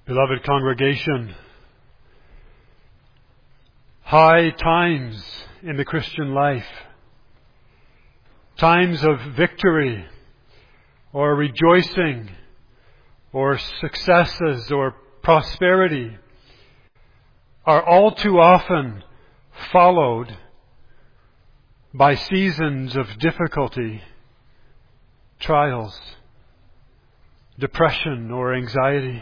Beloved congregation, high times in the Christian life, times of victory or rejoicing or successes or prosperity, are all too often followed by seasons of difficulty, trials, depression or anxiety.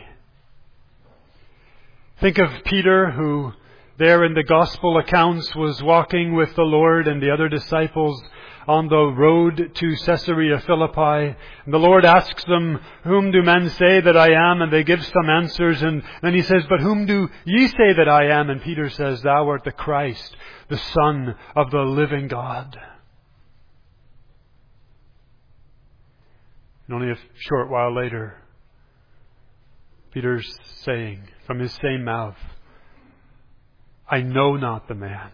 Think of Peter, who there in the gospel accounts was walking with the Lord and the other disciples on the road to Caesarea Philippi. And the Lord asks them, "Whom do men say that I am?" And they give some answers. And then he says, "But whom do ye say that I am?" And Peter says, "Thou art the Christ, the Son of the living God." And only a short while later, Peter's saying from his same mouth, "I know not the man."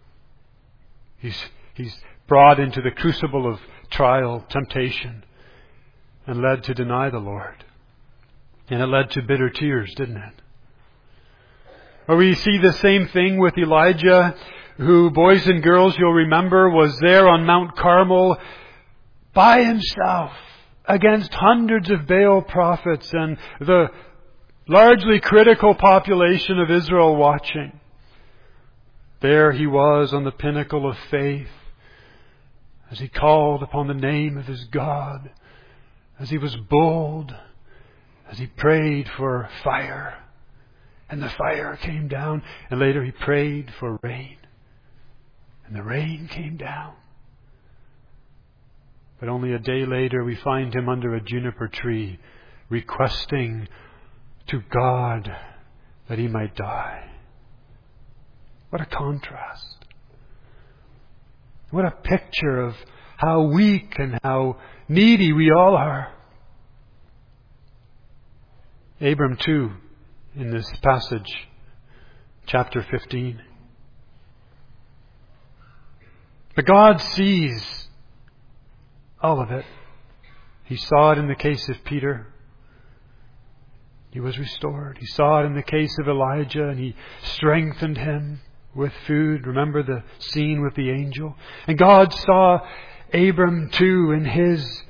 He's brought into the crucible of trial, temptation, and led to deny the Lord. And it led to bitter tears, didn't it? Or we see the same thing with Elijah, who, boys and girls, you'll remember, was there on Mount Carmel by himself against hundreds of Baal prophets and the largely critical population of Israel watching. There he was on the pinnacle of faith as he called upon the name of his God, as he was bold, as he prayed for fire. And the fire came down, and later he prayed for rain. And the rain came down. But only a day later we find him under a juniper tree requesting to God that he might die. What a contrast. What a picture of how weak and how needy we all are. Abram too, in this passage, chapter 15. But God sees all of it. He saw it in the case of Peter. He was restored. He saw it in the case of Elijah, and he strengthened him with food. Remember the scene with the angel? And God saw Abram too in his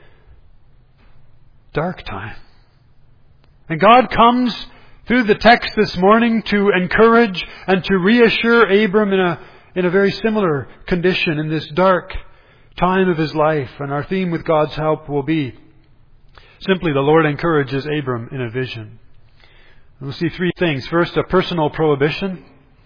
dark time. And God comes through the text this morning to encourage and to reassure Abram in a very similar condition in this dark time of his life. And our theme with God's help will be simply the Lord encourages Abram in a vision. We'll see three things. First, a personal prohibition.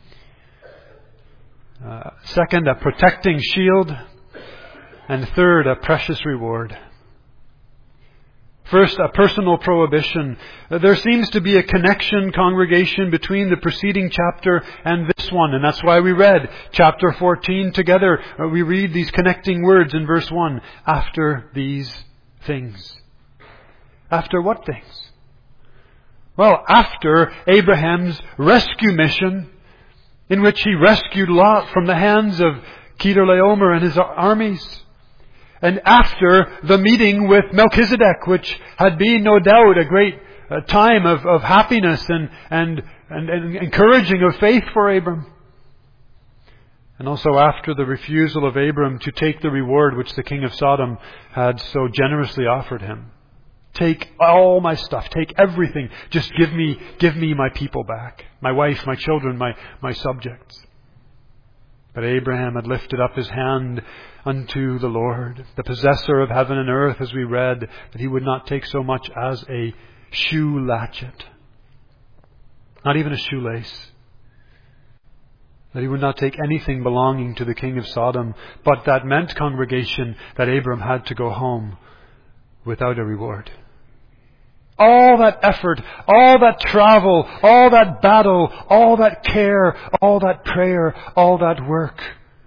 Second, a protecting shield. And third, a precious reward. First, a personal prohibition. There seems to be a connection, congregation, between the preceding chapter and this one. And that's why we read chapter 14 together. We read these connecting words in verse 1. After these things. After what things? Well, after Abraham's rescue mission, in which he rescued Lot from the hands of Kedorlaomer and his armies, and after the meeting with Melchizedek, which had been no doubt a great time of happiness and encouraging of faith for Abram, and also after the refusal of Abram to take the reward which the king of Sodom had so generously offered him. Take all my stuff. Take everything. Just give me my people back. My wife, my children, my subjects. But Abraham had lifted up his hand unto the Lord, the possessor of heaven and earth, as we read, that he would not take so much as a shoe latchet. Not even a shoelace. That he would not take anything belonging to the king of Sodom. But that meant, congregation, that Abram had to go home without a reward. All that effort, all that travel, all that battle, all that care, all that prayer, all that work.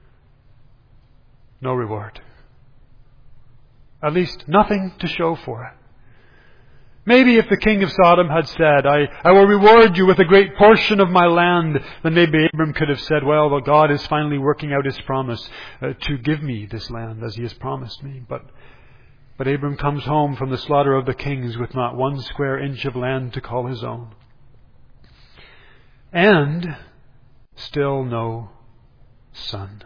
No reward. At least nothing to show for it. Maybe if the king of Sodom had said, I will reward you with a great portion of my land, then maybe Abram could have said, well, God is finally working out his promise to give me this land as he has promised me. But Abram comes home from the slaughter of the kings with not 1 square inch of land to call his own. and still no son.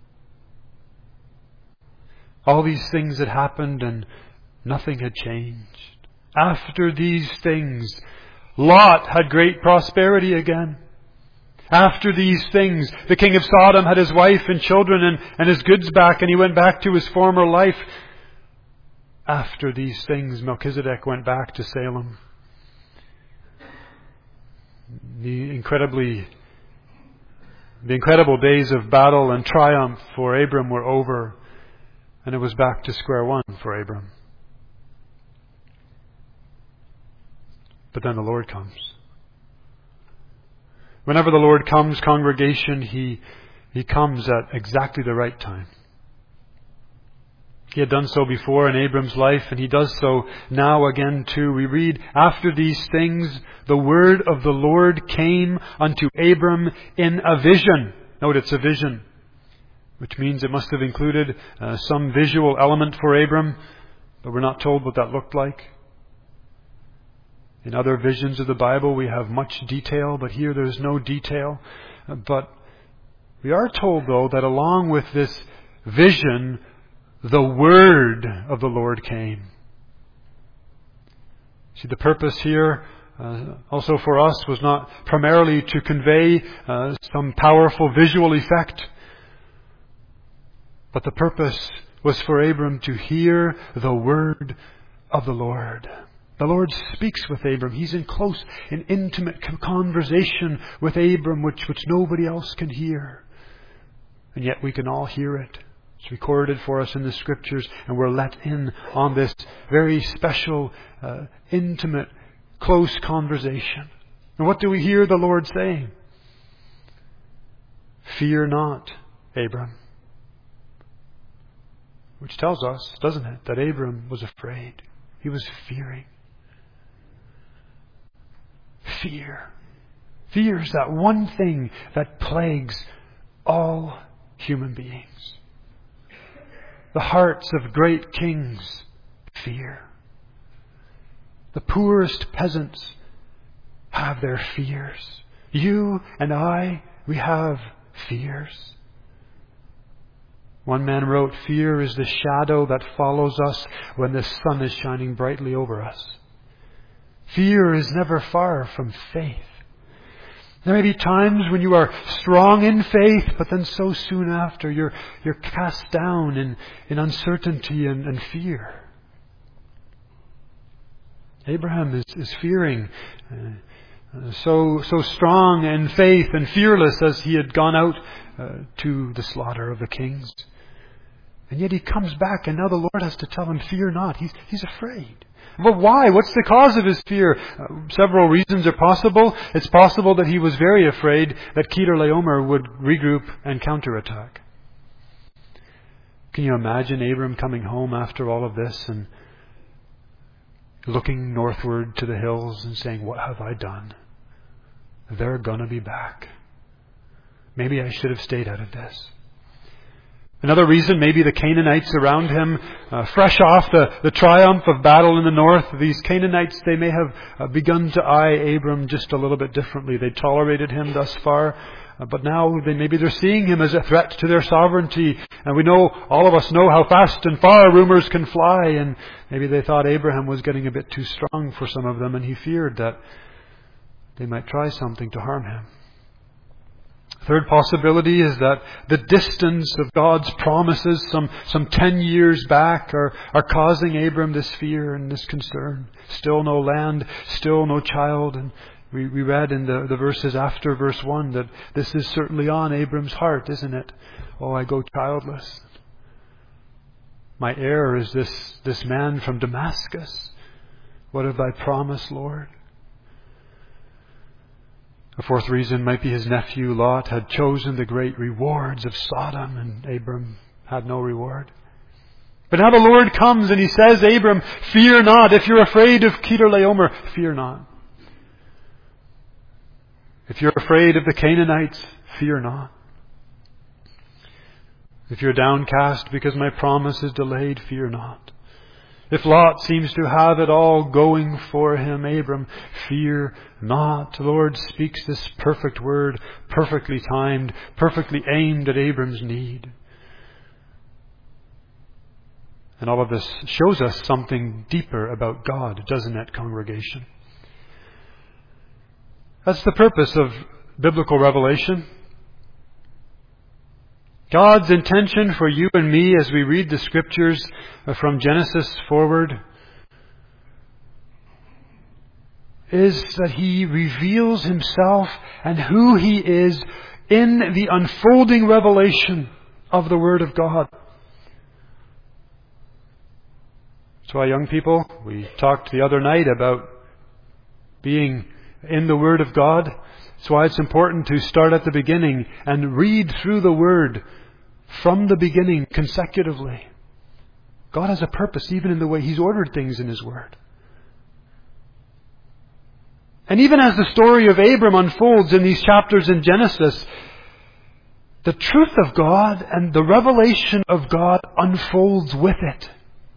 All these things had happened and nothing had changed. After these things, Lot had great prosperity again. After these things, the king of Sodom had his wife and children and his goods back, and he went back to his former life. After these things, Melchizedek went back to Salem. The incredible days of battle and triumph for Abram were over, and it was back to square one for Abram. But then the Lord comes. Whenever the Lord comes, congregation, He comes at exactly the right time. He had done so before in Abram's life, and He does so now again too. We read, after these things, the word of the Lord came unto Abram in a vision. Note, it's a vision, which means it must have included some visual element for Abram, but we're not told what that looked like. In other visions of the Bible, we have much detail, but here there's no detail. But we are told, though, that along with this vision, the word of the Lord came. See, the purpose here also for us was not primarily to convey some powerful visual effect, but the purpose was for Abram to hear the word of the Lord. The Lord speaks with Abram. He's in close and intimate conversation with Abram, which nobody else can hear. And yet we can all hear it. It's recorded for us in the Scriptures, and we're let in on this very special, intimate, close conversation. And what do we hear the Lord saying? Fear not, Abram. Which tells us, doesn't it, that Abram was afraid. He was fearing. Fear. Fear is that one thing that plagues all human beings. The hearts of great kings fear. The poorest peasants have their fears. You and I, we have fears. One man wrote, fear is the shadow that follows us when the sun is shining brightly over us. Fear is never far from faith. There may be times when you are strong in faith, but then so soon after you're cast down in uncertainty and fear. Abraham is fearing, so strong in faith and fearless as he had gone out to the slaughter of the kings. And yet he comes back, and now the Lord has to tell him, fear not. He's afraid. But why? What's the cause of his fear? Several reasons are possible. It's possible that he was very afraid that Kedorlaomer would regroup and counterattack. Can you imagine Abram coming home after all of this and looking northward to the hills and saying, what have I done? They're going to be back. Maybe I should have stayed out of this. Another reason, maybe the Canaanites around him, fresh off the triumph of battle in the north, these Canaanites, they may have begun to eye Abram just a little bit differently. They tolerated him thus far, but now maybe they're seeing him as a threat to their sovereignty. And we know, all of us know how fast and far rumors can fly, and maybe they thought Abraham was getting a bit too strong for some of them, and he feared that they might try something to harm him. Third possibility is that the distance of God's promises some 10 years back are causing Abram this fear and this concern. Still no land, still no child. And we read in the verses after verse 1 that this is certainly on Abram's heart, isn't it? Oh, I go childless. My heir is this man from Damascus. What have I promised, Lord? A fourth reason might be his nephew Lot had chosen the great rewards of Sodom, and Abram had no reward. But now the Lord comes and He says, Abram, fear not. If you're afraid of Kedorlaomer, fear not. If you're afraid of the Canaanites, fear not. If you're downcast because my promise is delayed, fear not. If Lot seems to have it all going for him, Abram, fear not. The Lord speaks this perfect word, perfectly timed, perfectly aimed at Abram's need. And all of this shows us something deeper about God, doesn't it, congregation? That's the purpose of biblical revelation. God's intention for you and me as we read the Scriptures from Genesis forward is that He reveals Himself and who He is in the unfolding revelation of the Word of God. That's why, young people, we talked the other night about being in the Word of God. That's why it's important to start at the beginning and read through the Word from the beginning consecutively. God has a purpose even in the way He's ordered things in His Word. And even as the story of Abram unfolds in these chapters in Genesis, the truth of God and the revelation of God unfolds with it.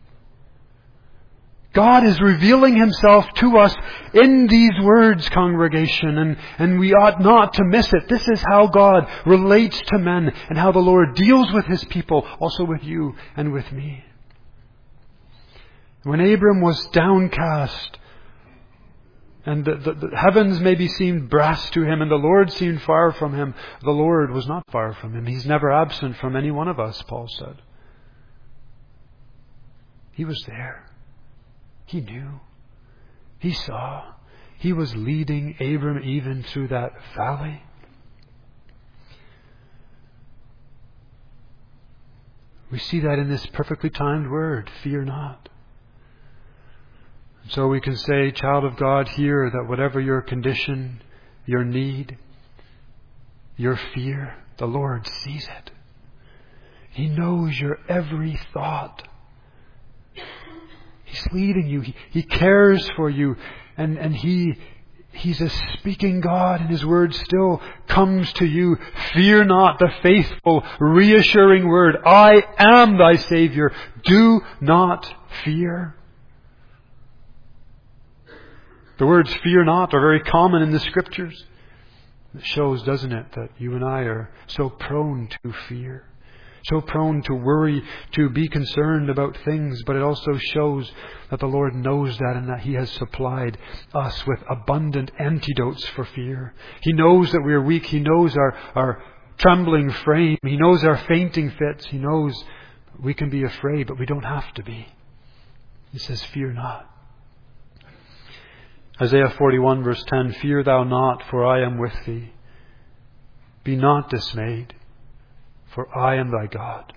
God is revealing Himself to us in these words, congregation, and we ought not to miss it. This is how God relates to men and how the Lord deals with His people, also with you and with me. When Abram was downcast, and the heavens maybe seemed brass to him, and the Lord seemed far from him, the Lord was not far from him. He's never absent from any one of us, Paul said. He was there. He knew. He saw. He was leading Abram even through that valley. We see that in this perfectly timed word, fear not. So we can say, child of God, here that whatever your condition, your need, your fear, the Lord sees it. He knows your every thought. He's leading you. He cares for you. And He's a speaking God, and His word still comes to you. Fear not, the faithful, reassuring word. I am thy Savior. Do not fear. The words fear not are very common in the Scriptures. It shows, doesn't it, that you and I are so prone to fear, so prone to worry, to be concerned about things, but it also shows that the Lord knows that and that He has supplied us with abundant antidotes for fear. He knows that we are weak. He knows our trembling frame. He knows our fainting fits. He knows we can be afraid, but we don't have to be. He says, fear not. Isaiah 41 verse 10, fear thou not, for I am with thee. Be not dismayed, for I am thy God.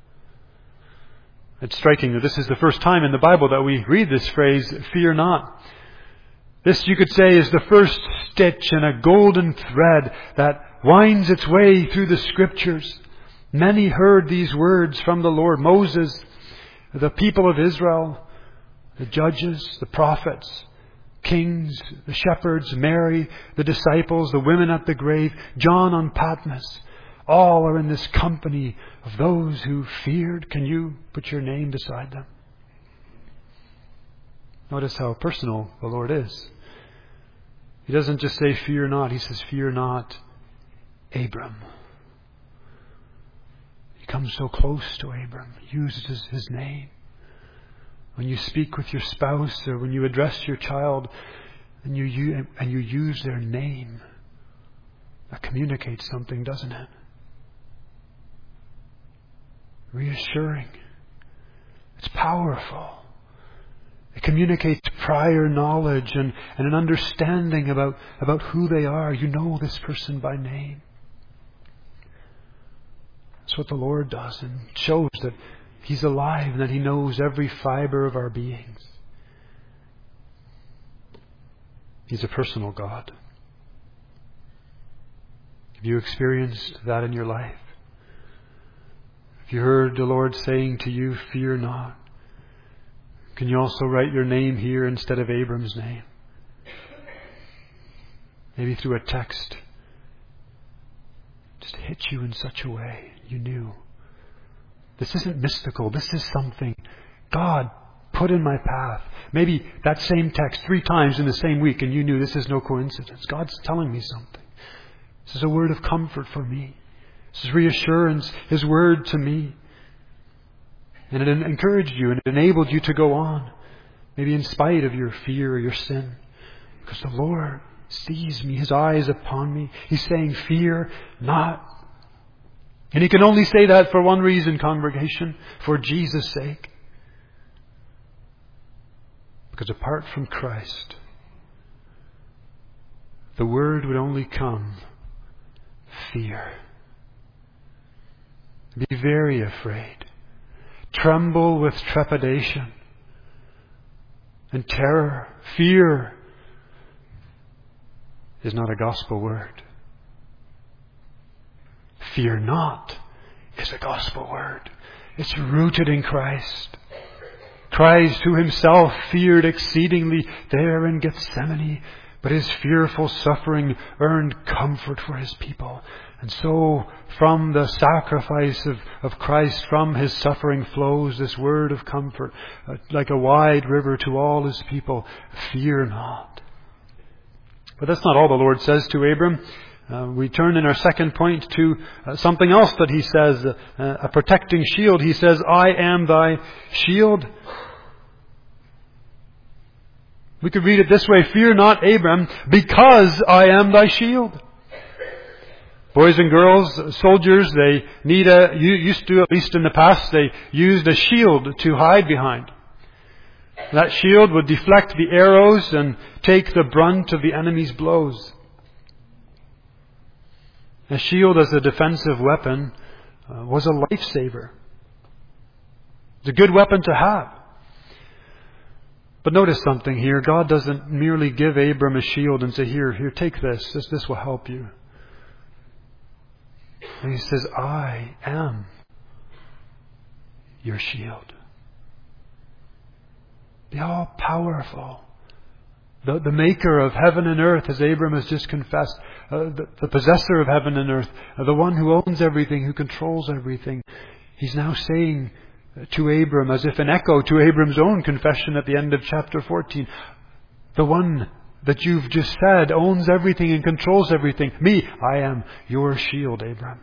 It's striking that this is the first time in the Bible that we read this phrase, fear not. This, you could say, is the first stitch in a golden thread that winds its way through the Scriptures. Many heard these words from the Lord. Moses, the people of Israel, the judges, the prophets, kings, the shepherds, Mary, the disciples, the women at the grave, John on Patmos. All are in this company of those who feared. Can you put your name beside them? Notice how personal the Lord is. He doesn't just say fear not. He says fear not, Abram. He comes so close to Abram. He uses his name. When you speak with your spouse or when you address your child and you use their name, that communicates something, doesn't it? Reassuring. It's powerful. It communicates prior knowledge and an understanding about who they are. You know this person by name. That's what the Lord does, and shows that He's alive and that He knows every fiber of our beings. He's a personal God. Have you experienced that in your life? Have you heard the Lord saying to you, fear not? Can you also write your name here instead of Abram's name? Maybe through a text. Just hit you in such a way you knew. This isn't mystical. This is something God put in my path. Maybe that same text 3 times in the same week, and you knew this is no coincidence. God's telling me something. This is a word of comfort for me. This is reassurance, His word to me. And it encouraged you and it enabled you to go on. Maybe in spite of your fear or your sin. Because the Lord sees me, His eye is upon me. He's saying, fear not. And He can only say that for one reason, congregation, for Jesus' sake. Because apart from Christ, the word would only come fear. Be very afraid. Tremble with trepidation and terror. Fear is not a gospel word. Fear not is a gospel word. It's rooted in Christ. Christ, who Himself feared exceedingly there in Gethsemane, but His fearful suffering earned comfort for His people. And so, from the sacrifice of Christ, from His suffering flows this word of comfort, like a wide river to all His people. Fear not. But that's not all the Lord says to Abram. We turn in our second point to something else that He says, a protecting shield. He says, I am thy shield. We could read it this way, fear not, Abram, because I am thy shield. Boys and girls, soldiers, they used to, at least in the past, they used a shield to hide behind. That shield would deflect the arrows and take the brunt of the enemy's blows. A shield as a defensive weapon was a lifesaver. It's a good weapon to have. But notice something here. God doesn't merely give Abram a shield and say, here, take this. This will help you. And He says, I am your shield. The all-powerful, the maker of heaven and earth, as Abram has just confessed, the possessor of heaven and earth, the one who owns everything, who controls everything. He's now saying to Abram, as if an echo to Abram's own confession at the end of chapter 14, the one that you've just said owns everything and controls everything. Me, I am your shield, Abram.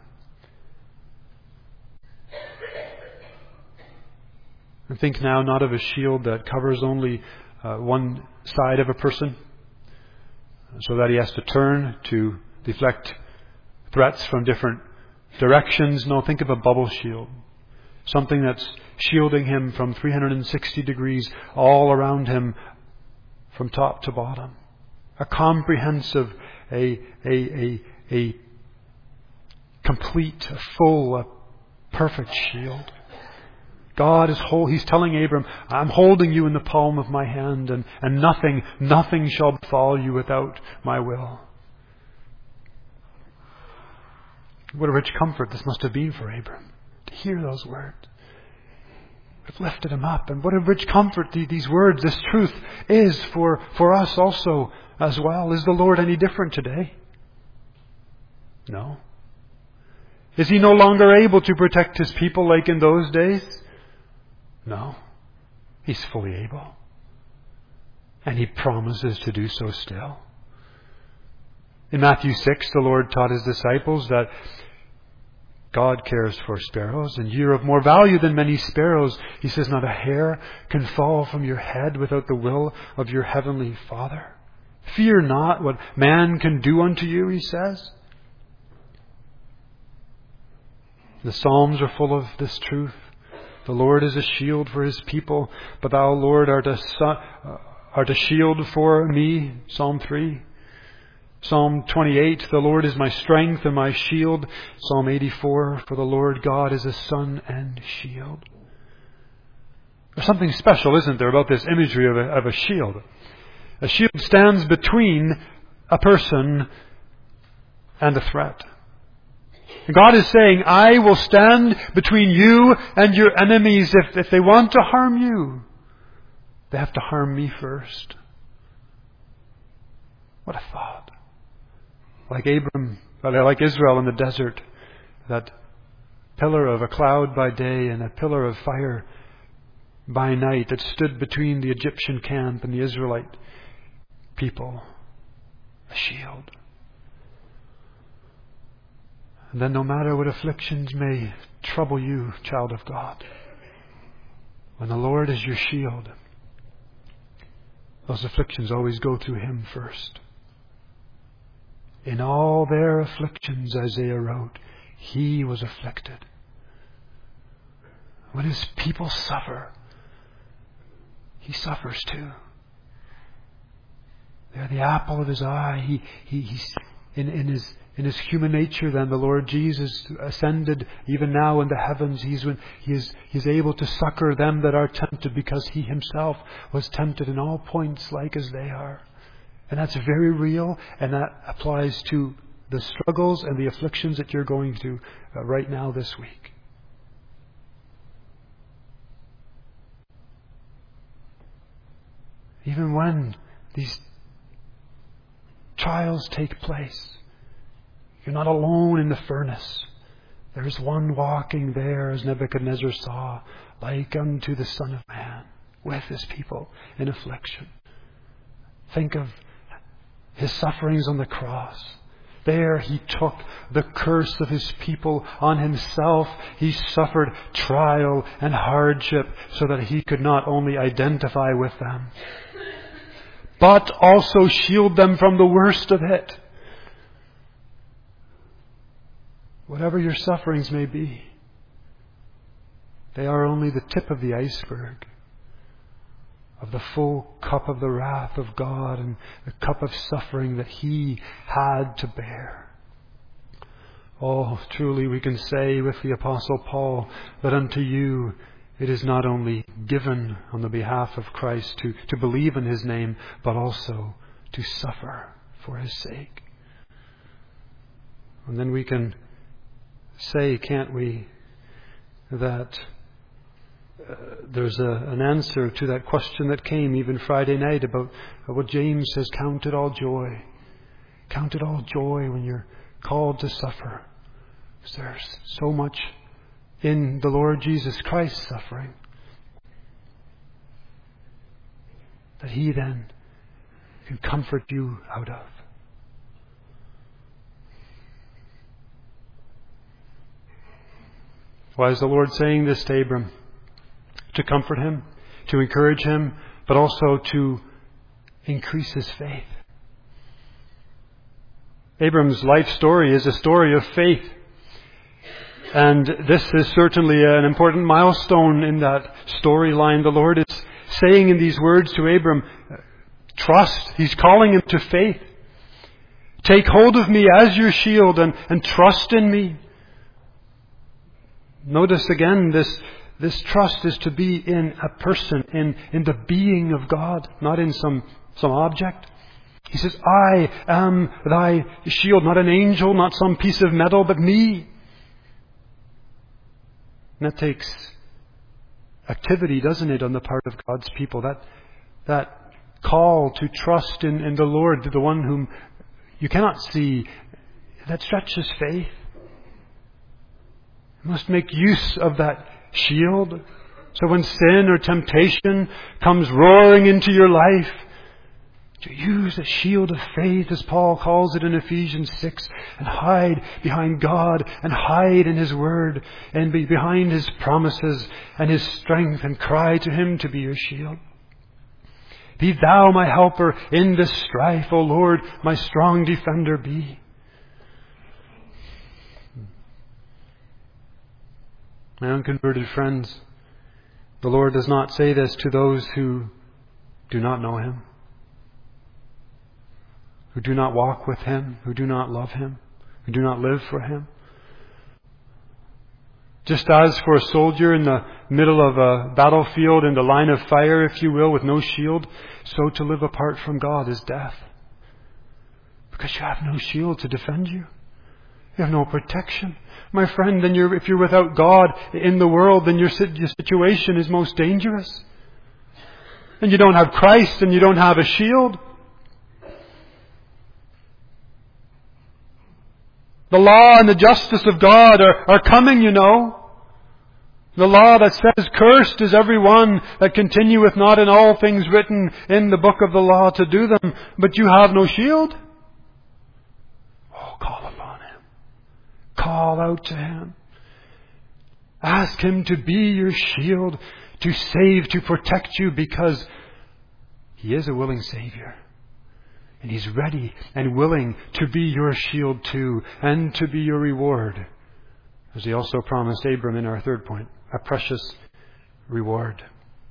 And think now not of a shield that covers only one side of a person, so that he has to turn to deflect threats from different directions. No, think of a bubble shield. Something that's shielding him from 360 degrees all around him from top to bottom. A comprehensive, a complete, a full, a perfect shield. God is whole. He's telling Abram, I'm holding you in the palm of my hand, and nothing shall befall you without my will. What a rich comfort this must have been for Abram to hear those words. It lifted him up. And what a rich comfort these words, this truth is for us also as well. Is the Lord any different today? No. Is He no longer able to protect His people like in those days? No. He's fully able. And He promises to do so still. In Matthew 6, the Lord taught His disciples that God cares for sparrows, and you're of more value than many sparrows. He says, not a hair can fall from your head without the will of your heavenly Father. Fear not what man can do unto you, He says. The Psalms are full of this truth. The Lord is a shield for His people, but Thou, Lord, art a shield for me. Psalm 3. Psalm 28, the Lord is my strength and my shield. Psalm 84, for the Lord God is a sun and shield. There's something special, isn't there, about this imagery of a shield. A shield stands between a person and a threat. And God is saying, I will stand between you and your enemies. If they want to harm you, they have to harm me first. What a thought. Like Israel in the desert, that pillar of a cloud by day and a pillar of fire by night that stood between the Egyptian camp and the Israelite people. A shield. And then no matter what afflictions may trouble you, child of God, when the Lord is your shield, those afflictions always go through Him first. In all their afflictions, Isaiah wrote, He was afflicted. When His people suffer, He suffers too. They're the apple of His eye. He's in His human nature. Then the Lord Jesus ascended even now in the heavens. He is able to succor them that are tempted, because He Himself was tempted in all points like as they are. And that's very real, and that applies to the struggles and the afflictions that you're going through right now this week. Even when these trials take place, you're not alone in the furnace. There is one walking there, as Nebuchadnezzar saw, like unto the Son of Man, with His people in affliction. Think of His sufferings on the cross. There He took the curse of His people on Himself. He suffered trial and hardship so that He could not only identify with them, but also shield them from the worst of it. Whatever your sufferings may be, they are only the tip of the iceberg of the full cup of the wrath of God and the cup of suffering that He had to bear. Oh, truly we can say with the Apostle Paul that unto you it is not only given on the behalf of Christ to believe in His name, but also to suffer for His sake. And then we can say, can't we, that there's an answer to that question that came even Friday night about what James says, count it all joy. Count it all joy when you're called to suffer. Because there's so much in the Lord Jesus Christ's suffering that He then can comfort you out of. Why is the Lord saying this to Abram? To comfort him, to encourage him, but also to increase his faith. Abram's life story is a story of faith. And this is certainly an important milestone in that storyline. The Lord is saying in these words to Abram, trust. He's calling him to faith. Take hold of me as your shield and trust in me. Notice again, this trust is to be in a person, in the being of God, not in some object. He says, I am thy shield, not an angel, not some piece of metal, but me. And that takes activity, doesn't it, on the part of God's people? That call to trust in the Lord, the one whom you cannot see, that stretches faith. You must make use of that shield. So when sin or temptation comes roaring into your life, to use the shield of faith, as Paul calls it in Ephesians 6, and hide behind God, and hide in His Word, and be behind His promises and His strength, and cry to Him to be your shield. Be Thou my helper in this strife, O Lord, my strong defender be. My unconverted friends, the Lord does not say this to those who do not know Him, who do not walk with Him, who do not love Him, who do not live for Him. Just as for a soldier in the middle of a battlefield, in the line of fire, if you will, with no shield, so to live apart from God is death. Because you have no shield to defend you. You have no protection. My friend, then if you're without God in the world, then your situation is most dangerous. And you don't have Christ, and you don't have a shield. The law and the justice of God are coming, you know. The law that says, "Cursed is every one that continueth not in all things written in the book of the law to do them," but you have no shield. Oh, call upon Him. Call out to Him. Ask Him to be your shield, to save, to protect you, because He is a willing Savior. And He's ready and willing to be your shield too, and to be your reward. As He also promised Abram in our third point, a precious reward.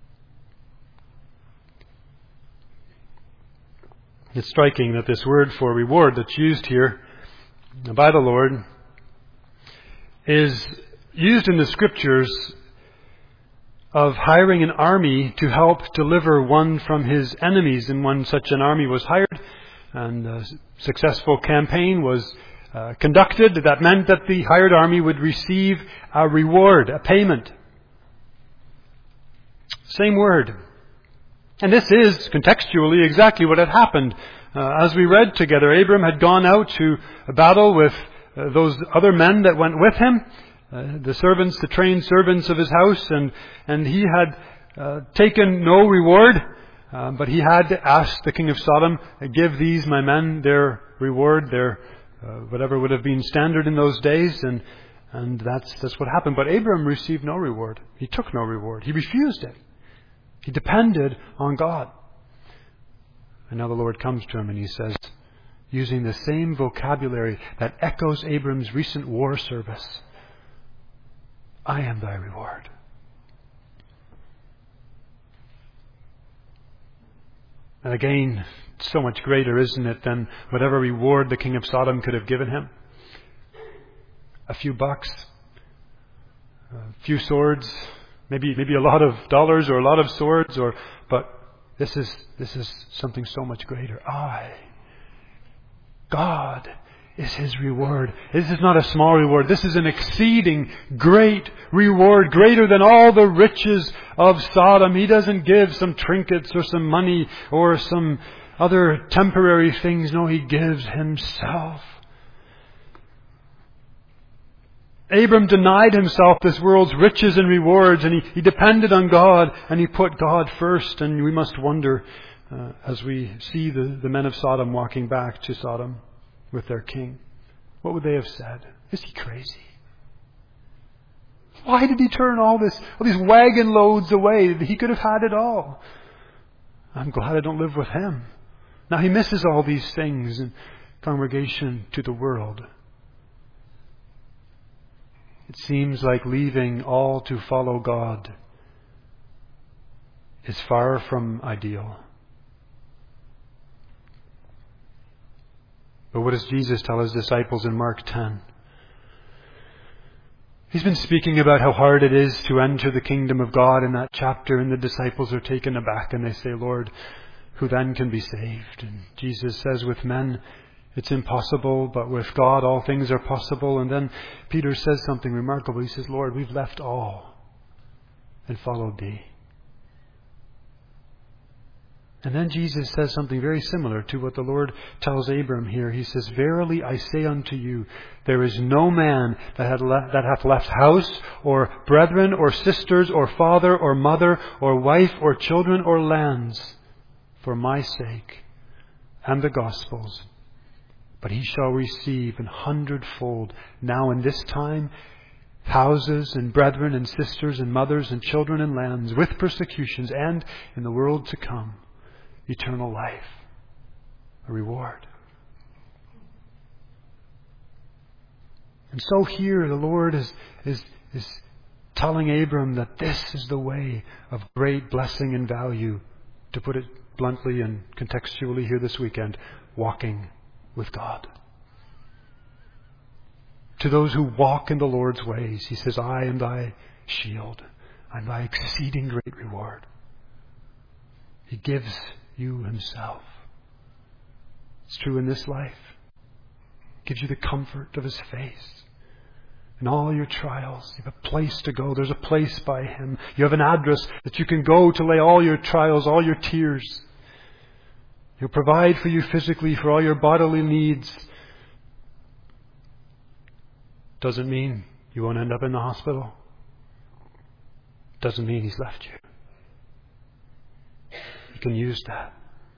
It's striking that this word for reward that's used here by the Lord is used in the Scriptures of hiring an army to help deliver one from his enemies. And when such an army was hired and a successful campaign was conducted, that meant that the hired army would receive a reward, a payment. Same word. And this is contextually exactly what had happened. As we read together, Abram had gone out to a battle with those other men that went with him, the servants, the trained servants of his house, and he had taken no reward, but he had asked the king of Sodom, "Give these my men their reward, their whatever would have been standard in those days," and that's what happened. But Abram received no reward. He took no reward. He refused it. He depended on God. And now the Lord comes to him and He says, using the same vocabulary that echoes Abram's recent war service, "I am thy reward." And again, so much greater, isn't it, than whatever reward the king of Sodom could have given him. A few bucks, a few swords, maybe a lot of dollars or a lot of swords, but this is something so much greater. God is His reward. This is not a small reward. This is an exceeding great reward, greater than all the riches of Sodom. He doesn't give some trinkets or some money or some other temporary things. No, He gives Himself. Abram denied himself this world's riches and rewards, and he depended on God, and he put God first. And we must wonder, as we see the men of Sodom walking back to Sodom with their king, what would they have said? Is he crazy? Why did he turn all these wagon loads away? He could have had it all. I'm glad I don't live with him. Now he misses all these things in congregation to the world. It seems like leaving all to follow God is far from ideal. But what does Jesus tell His disciples in Mark 10? He's been speaking about how hard it is to enter the kingdom of God in that chapter, and the disciples are taken aback and they say, "Lord, who then can be saved?" And Jesus says, "With men it's impossible, but with God all things are possible." And then Peter says something remarkable. He says, "Lord, we've left all and followed Thee." And then Jesus says something very similar to what the Lord tells Abram here. He says, "Verily I say unto you, there is no man that hath left house, or brethren, or sisters, or father, or mother, or wife, or children, or lands, for my sake and the gospel's, but he shall receive 100-fold now in this time houses and brethren and sisters and mothers and children and lands, with persecutions, and in the world to come eternal life," a reward. And so here the Lord is telling Abram that this is the way of great blessing and value, to put it bluntly and contextually here this weekend, walking with God. To those who walk in the Lord's ways, He says, "I am thy shield. I am thy exceeding great reward." He gives you Himself. It's true in this life. He gives you the comfort of His face. In all your trials, you have a place to go. There's a place by Him. You have an address that you can go to lay all your trials, all your tears. He'll provide for you physically for all your bodily needs. Doesn't mean you won't end up in the hospital. Doesn't mean He's left you. He can use that.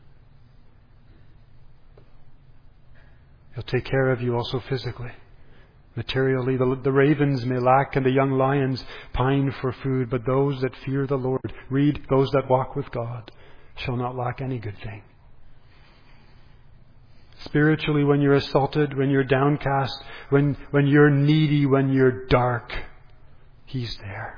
He'll take care of you also physically. Materially, the ravens may lack and the young lions pine for food, but those that fear the Lord, read, those that walk with God, shall not lack any good thing. Spiritually, when you're assaulted, when you're downcast, when you're needy, when you're dark, He's there.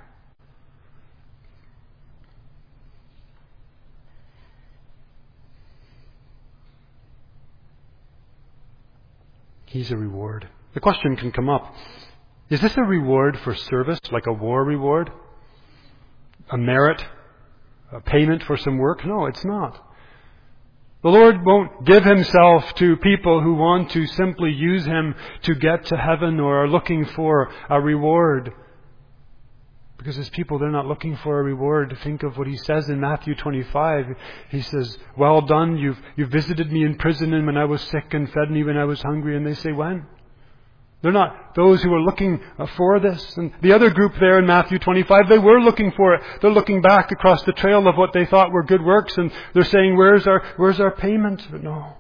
He's a reward. The question can come up, is this a reward for service, like a war reward? A merit? A payment for some work? No, it's not. The Lord won't give Himself to people who want to simply use Him to get to heaven or are looking for a reward. Because as people, they're not looking for a reward. Think of what He says in Matthew 25. He says, well done, you've visited me in prison and when I was sick and fed me when I was hungry. And they say, when? They're not those who are looking for this. And the other group there in Matthew 25, they were looking for it. They're looking back across the trail of what they thought were good works and they're saying, where's our payment? But no.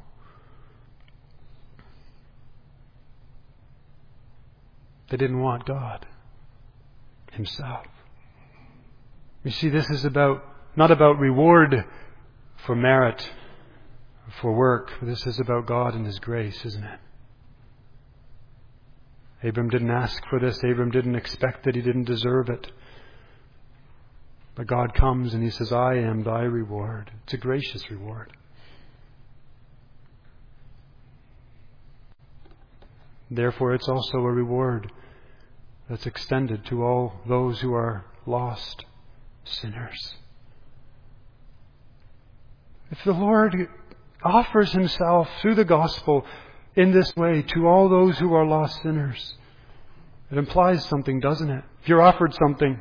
They didn't want God Himself. You see, this is not about reward for merit, for work. This is about God and His grace, isn't it? Abram didn't ask for this. Abram didn't expect it. He didn't deserve it. But God comes and He says, I am thy reward. It's a gracious reward. Therefore, it's also a reward that's extended to all those who are lost sinners. If the Lord offers Himself through the gospel in this way to all those who are lost sinners, it implies something, doesn't it? If you're offered something,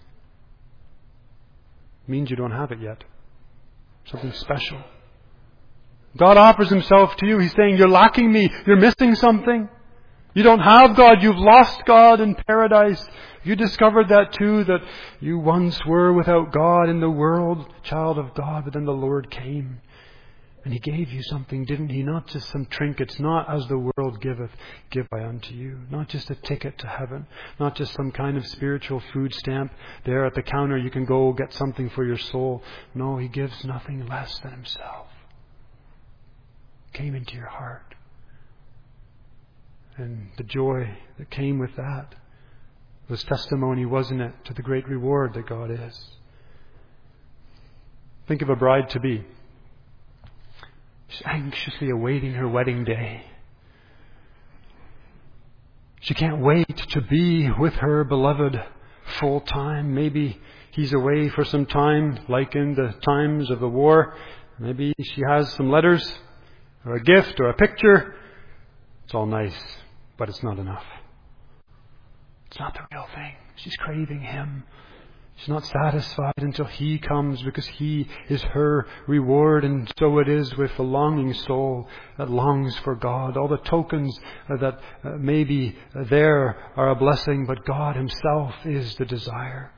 it means you don't have it yet. Something special. God offers Himself to you. He's saying, you're lacking me. You're missing something. You don't have God. You've lost God in paradise. You discovered that too, that you once were without God in the world, child of God, but then the Lord came. And He gave you something, didn't He? Not just some trinkets, not as the world giveth, give I unto you. Not just a ticket to heaven, not just some kind of spiritual food stamp. There at the counter you can go get something for your soul. No, He gives nothing less than Himself. Came into your heart. And the joy that came with that was testimony, wasn't it, to the great reward that God is. Think of a bride-to-be. She's anxiously awaiting her wedding day. She can't wait to be with her beloved full time. Maybe he's away for some time, like in the times of the war. Maybe she has some letters or a gift or a picture. It's all nice, but it's not enough. It's not the real thing. She's craving Him. She's not satisfied until He comes, because He is her reward. And so it is with the longing soul that longs for God. All the tokens that may be there are a blessing, but God Himself is the desire.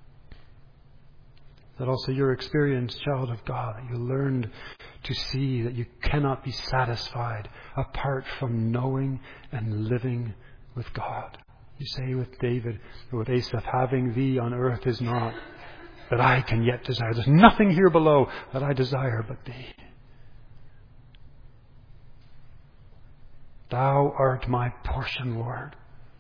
That also your experience, child of God, that you learned to see that you cannot be satisfied apart from knowing and living with God. You say with David, or with Asaph, having Thee on earth is not that I can yet desire. There's nothing here below that I desire but Thee. Thou art my portion, Lord.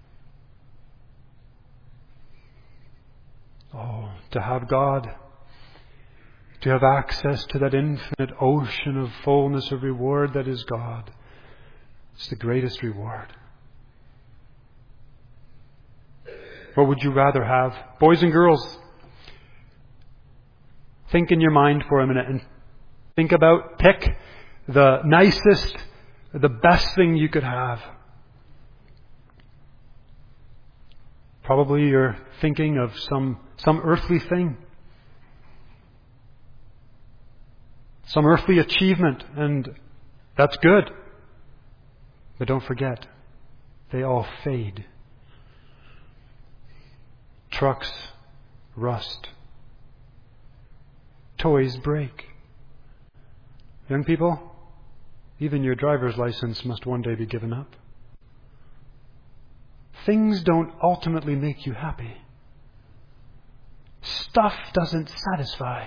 Oh, to have God, to have access to that infinite ocean of fullness of reward that is God. It's the greatest reward. What would you rather have? Boys and girls, think in your mind for a minute and pick the nicest, the best thing you could have. Probably you're thinking of some earthly thing. Some earthly achievement, and that's good. But don't forget, they all fade. Trucks rust. toys break. Young people, even your driver's license must one day be given up. Things don't ultimately make you happy. Stuff doesn't satisfy.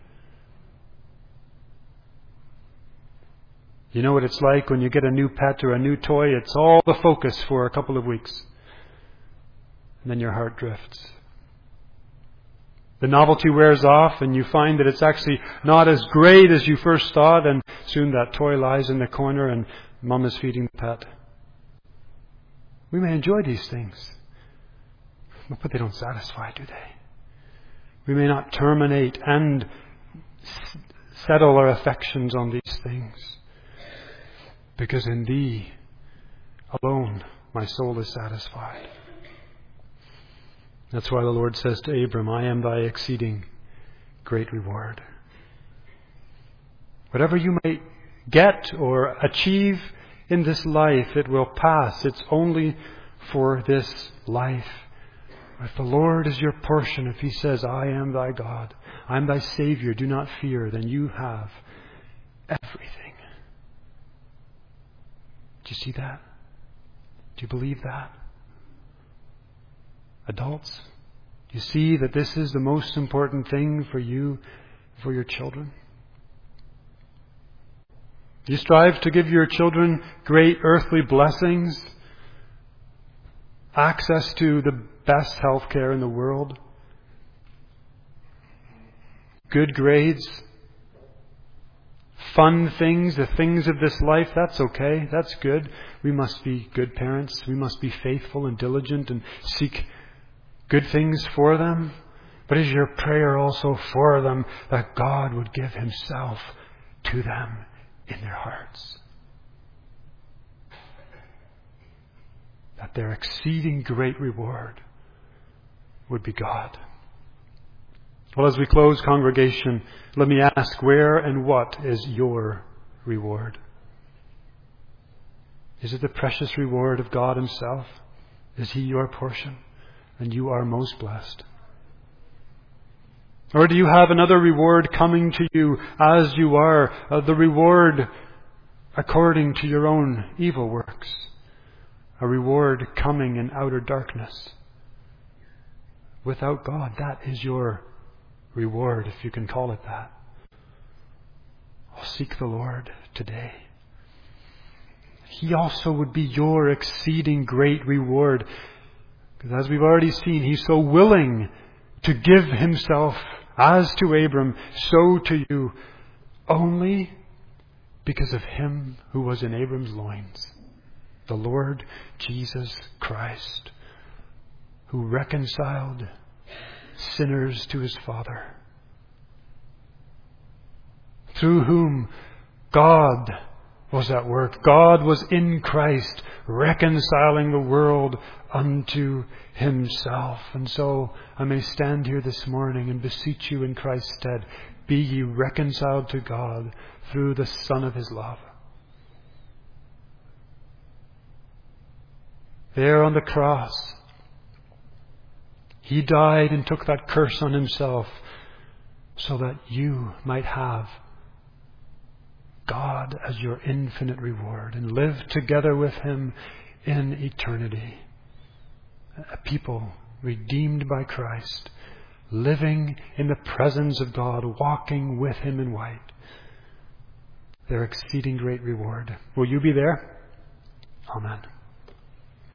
You know what it's like when you get a new pet or a new toy? It's all the focus for a couple of weeks. And then your heart drifts. The novelty wears off and you find that it's actually not as great as you first thought, and soon that toy lies in the corner and mom is feeding the pet. We may enjoy these things, but they don't satisfy, do they? We may not terminate and settle our affections on these things, because in Thee alone my soul is satisfied. That's why the Lord says to Abram, I am thy exceeding great reward. Whatever you may get or achieve in this life, it will pass. It's only for this life. If the Lord is your portion, if He says, I am thy God, I am thy Savior, do not fear, then you have everything. Do you see that? Do you believe that? Adults, do you see that this is the most important thing for you, for your children? Do you strive to give your children great earthly blessings, access to the best health care in the world, good grades, fun things, the things of this life? That's okay. That's good. We must be good parents. We must be faithful and diligent and seek good things for them. But is your prayer also for them that God would give Himself to them in their hearts? That their exceeding great reward would be God. Well, as we close, congregation, let me ask, where and what is your reward? Is it the precious reward of God Himself? Is He your portion? And you are most blessed. Or do you have another reward coming to you as you are, the reward according to your own evil works? A reward coming in outer darkness. Without God, that is your reward, if you can call it that. Oh, seek the Lord today. He also would be your exceeding great reward. Because as we've already seen, He's so willing to give Himself, as to Abram, so to you, only because of Him who was in Abram's loins, the Lord Jesus Christ, who reconciled sinners to His Father, through whom God was at work. God was in Christ, reconciling the world unto Himself. And so I may stand here this morning and beseech you in Christ's stead, be ye reconciled to God through the Son of His love. There on the cross, He died and took that curse on Himself so that you might have God as your infinite reward and live together with Him in eternity. A people redeemed by Christ, living in the presence of God, walking with Him in white. Their exceeding great reward. Will you be there? Amen.